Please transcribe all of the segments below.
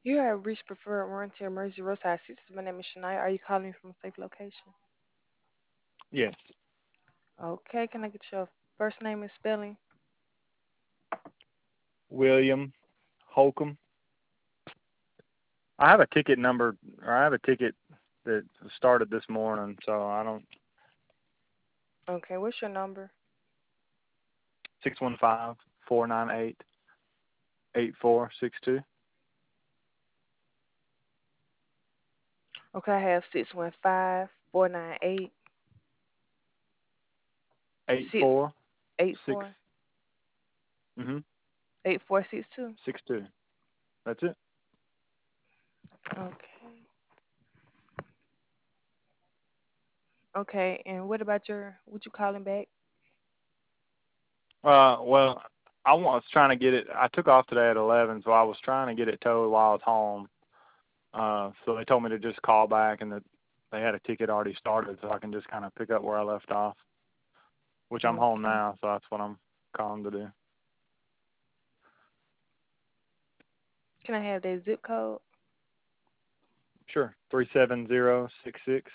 You have reached preferred warranty emergency roadside assistance. My name is Shania. Are you calling from a safe location? Yes. Okay, can I get your first name and spelling? William Holcomb. I have a ticket number, or I have a ticket that started this morning, so I don't. Okay, what's your number? 615-498-8462. Okay, I have 615-498-6462. 8462. Mhm. That's it. Okay. Okay, and what you calling back? Well, I was trying to get it. I took off today at 11, so I was trying to get it towed while I was home. So they told me to just call back and that they had a ticket already started, so I can just kind of pick up where I left off. Which I'm home Okay. now, so that's what I'm calling to do. Can I have that zip code? Sure. 37066.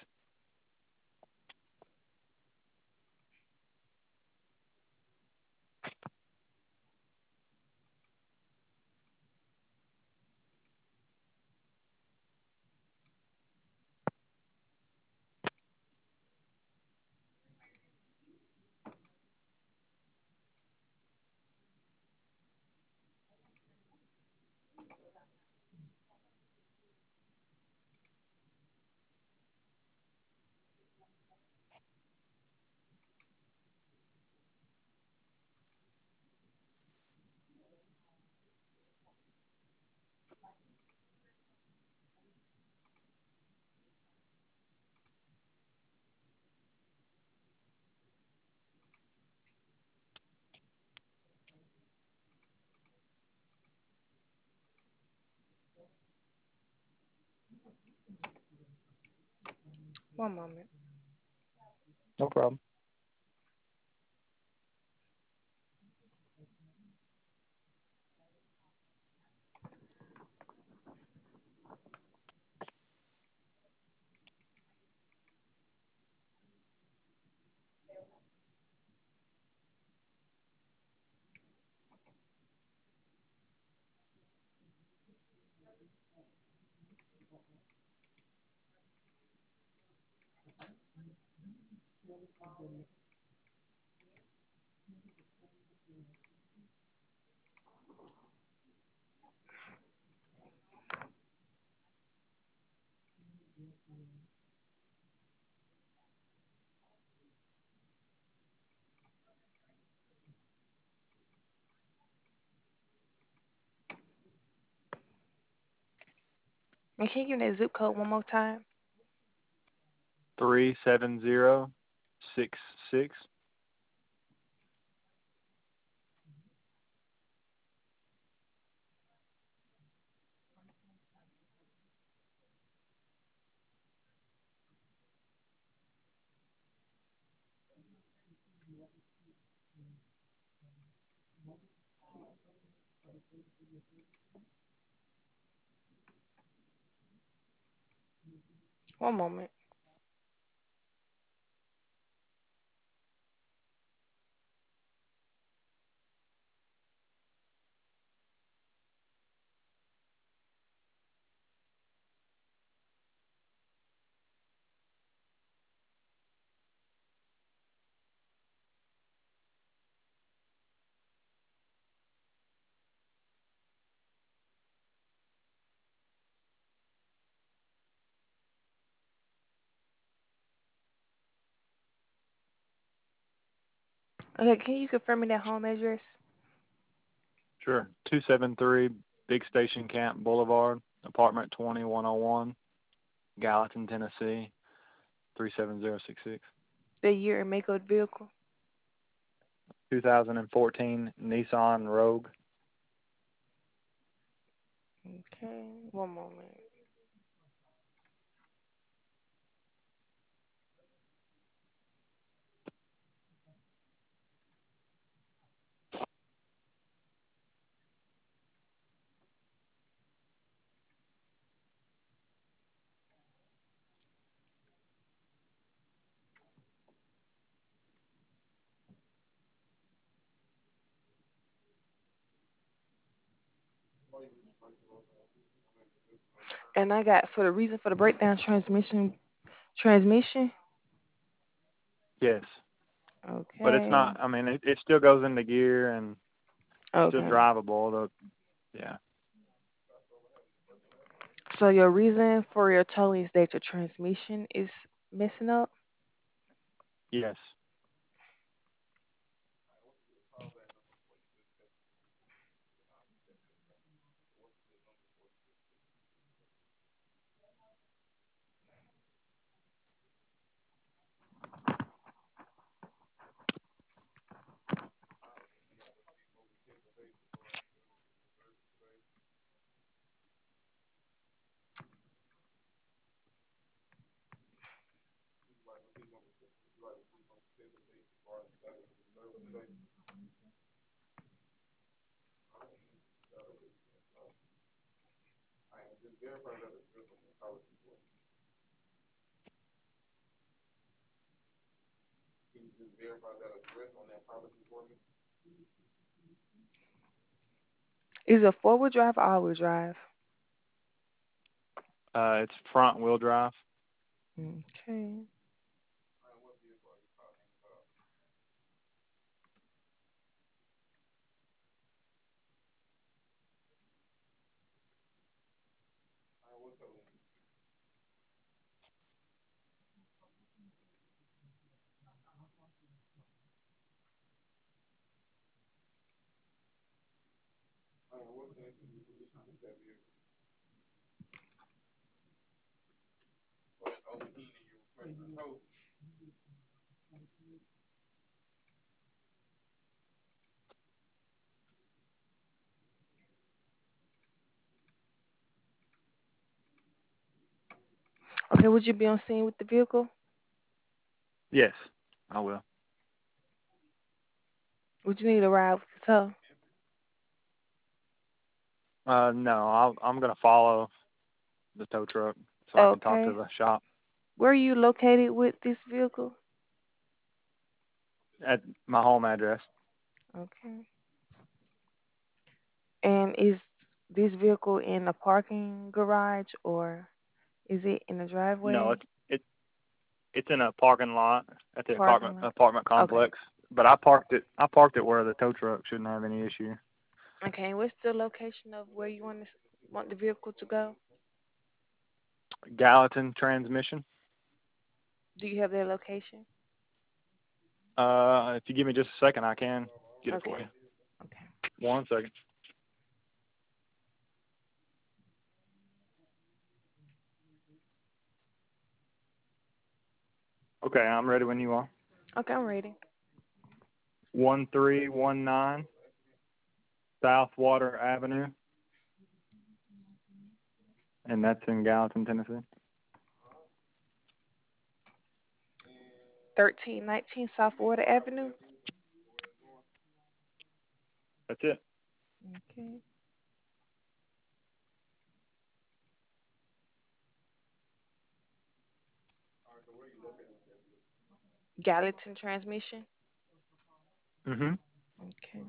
One moment. No problem. And can you give me that zip code one more time? 37066. One moment. Okay, can you confirm me that home address? Sure. 273 Big Station Camp Boulevard, apartment 2101, Gallatin, Tennessee, 37066. The year and make of the vehicle? 2014 Nissan Rogue. Okay, one moment. And I got for the reason for the breakdown transmission. Yes, but it's Okay. not. I mean, it still goes into gear and it's still Okay. drivable. Yeah. So your reason for your towing is that your transmission is messing up? Yes. Is it four-wheel drive or all-wheel drive? It's front wheel drive. Okay. Okay, would you be on scene with the vehicle? Yes, I will. Would you need a ride with the tow? No, I'm gonna follow the tow truck so I can talk to Okay. the shop Where are you located with this vehicle? at my home address. Okay. And is this vehicle in a parking garage or is it in a No, driveway? it's in a parking lot at the Parking lot. apartment Okay. complex. But I parked it where the tow truck shouldn't have any issue. Okay. What's the location of where you want the vehicle to go? Gallatin transmission. Do you have their location? If you give me just a second, I can get it for Okay. you. Okay. 1 second. Okay, I'm ready when you are. Okay, I'm ready. 1319 Southwater Avenue, and that's in Gallatin, Tennessee. 1319 South Water Avenue. That's it. Okay. Gallatin transmission. Mhm. Okay.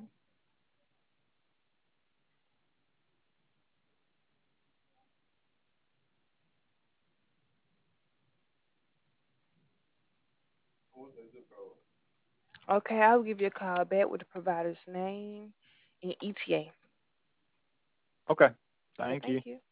Okay, I'll give you a call back with the provider's name and ETA. Okay. Okay, Thank thank you. you.